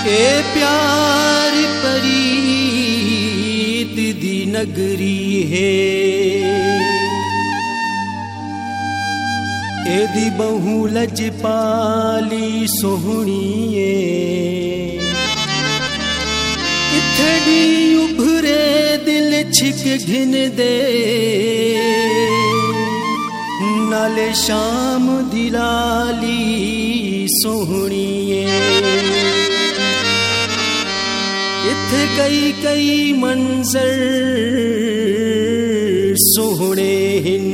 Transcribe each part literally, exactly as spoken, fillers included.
ए प्यार परीत दी नगरी है, एदी बहु लजपाली सोहणीए, इथड़ी उभरे दिल छिक घिन दे, नाले शाम दिलाली सोहणीए। इथे कई कई मंजर सोहणे हिन,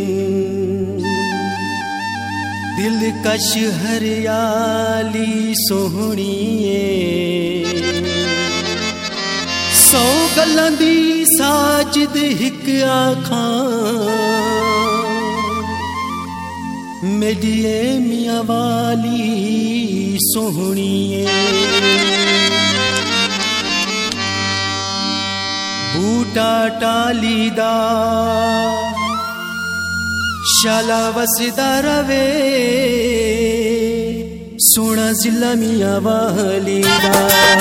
दिलकश हरियाली सोहणीए। सौ गल्लां दी साजिद हिक आखां, मेडिए मियां वाली सोहणीए। बूटा टाली दा शाला वसदा रवे, सोना जिला मियां वाली दा।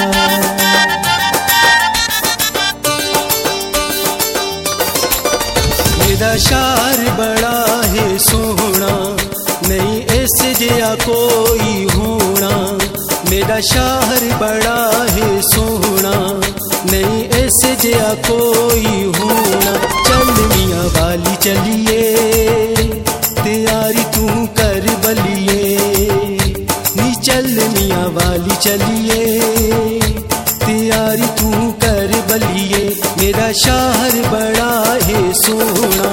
मेरा शार बड़ा है सोहना, नहीं ऐसे जिया कोई होना। मेरा शार बड़ा है सोहना, नहीं ऐसे जिया कोई होना। चल मियां वाली चलिए, तैयारी तू कर बलिए। नी चल मियां वाली चलिए, तैयारी तू कर बलिए। मेरा शार बड़ा है सोना।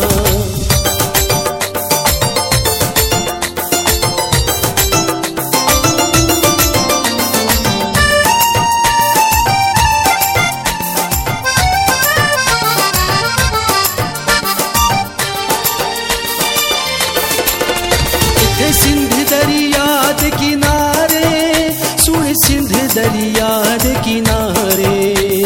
सिंध दरिया दे किनारे, सुन सिंध दरिया दे किनारे।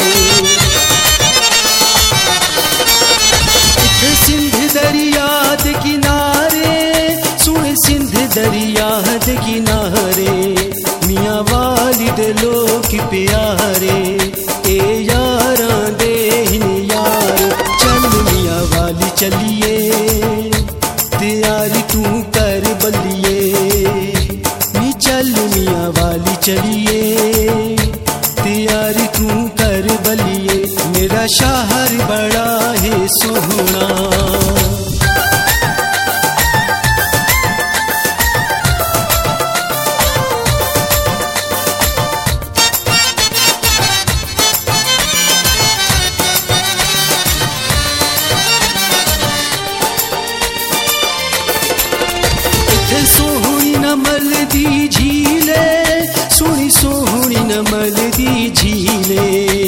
सिंध दरिया दे किनारे, सुन सिंध दरिया दे किनारे। मियां वाली दे लोग प्यारे, ए यारां दे यार। चल मियां वाली चलिए, तैयारी तू कर बलिए। नी चल मियां वाली चलिए, तैयारी तू कर बलिए। मेरा शाहर बड़ा है सोहना। सोहनी नमल दी झीले, सोहनी सोहनी नमल दी झीले।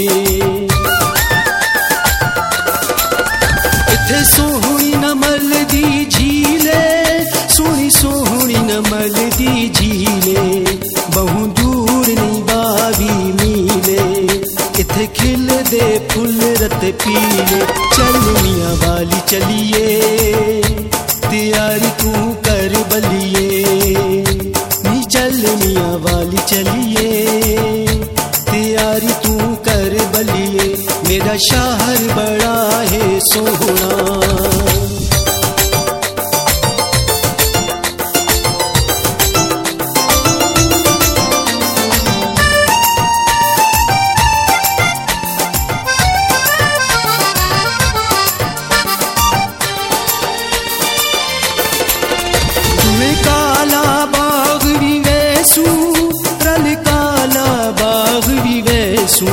इथे सोहनी नमल दी झीले, सोहनी सोहनी नमल दी झीले। बहु दूर नहीं बावी मीले, इथे खिल दे फुल रत पीले। चल मियां वाली चलिए, तैयारी तू कर बलिए। नी चल मियां वाली चलिए, तैयारी तू कर बलिए। मेरा शाहर बड़ा है सोहना। काला बाग भी वैसू, रल काला बाग भी वैसू।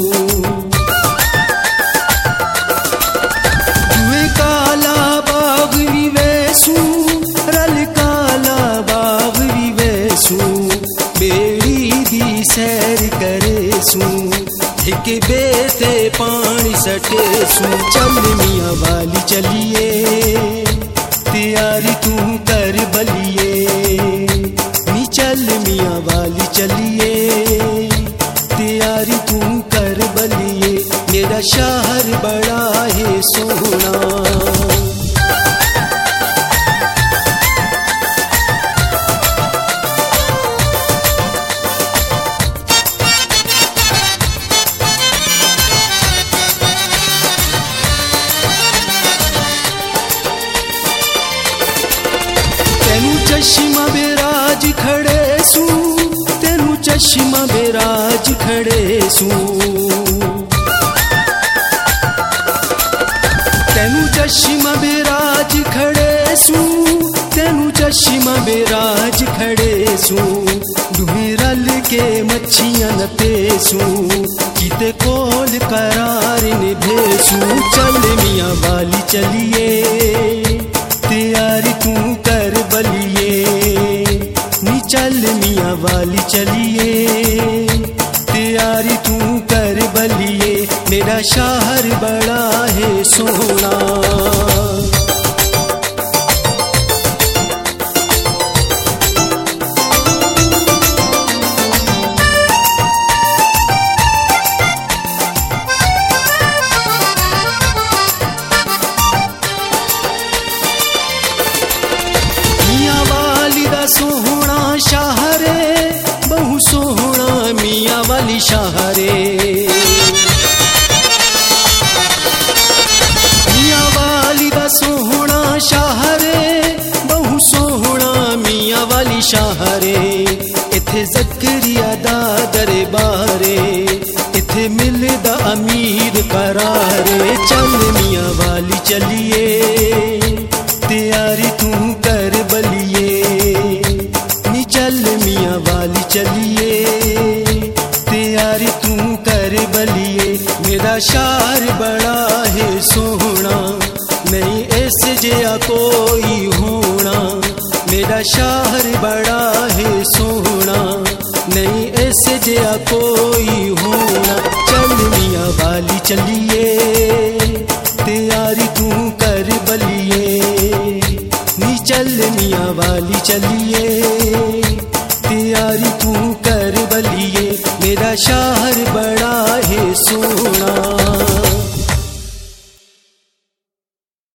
काला बाग भी वैसू, रल काला बाग भी वैसू। बेड़ी दी सैर करे सू, एक बेते पानी सटे सू। चल मियां वाली चलिए, तैयारी तू कर बलिए। नी चल मियां वाली चलिए, तैयारी तू कर बलिए। मेरा शाहर बड़ा है सोहना। चश्मा बेराज खड़े सू तेनू चश्मा बेराज खड़े सू तेनू चश्मा बेराज खड़े सू तेनू चश्मा बेराज खड़े सू दुहे रल के मच्छियां नते सू किते कोल करार निभेसू चल मियां वाली चलिए तैयारी तू कर बलिए नी चल मियां वाली चलिए तैयारी तू कर बलिए मेरा शहर बड़ा है सोना। सोहना शहरे बहु सोहना मियां वाली शहरे मियां वाली दा सोहना शहरे बहु सोहना मियां वाली शहरे इथे ज़करिया दा दरबारे इथे मिलदा अमीर करारे चल मियां वाली चलिए तैयारी तू कर बलिए चल मियां वाली चलिए तैयारी तू कर बलिए मेरा शहर बड़ा है सोहना नहीं ऐसे जया कोई होना मेरा शहर बड़ा है सोहना नहीं ऐसे जया कोई होना चल मियां वाली चलिए तैयारी तू कर बलिए नी चल मियां वाली चलिए तैयारी तू कर बलिए मेरा शहर बड़ा है सोना।